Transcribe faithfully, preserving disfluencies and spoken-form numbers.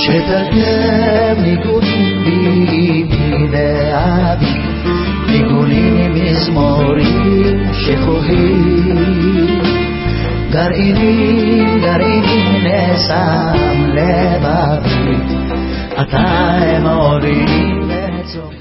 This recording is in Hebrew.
שתרגם ניגונים בי מלאבי, ניגונים מזמורים שכוחים. גרעיני גרעיני נסם לבבי, אתה אמורי לצורך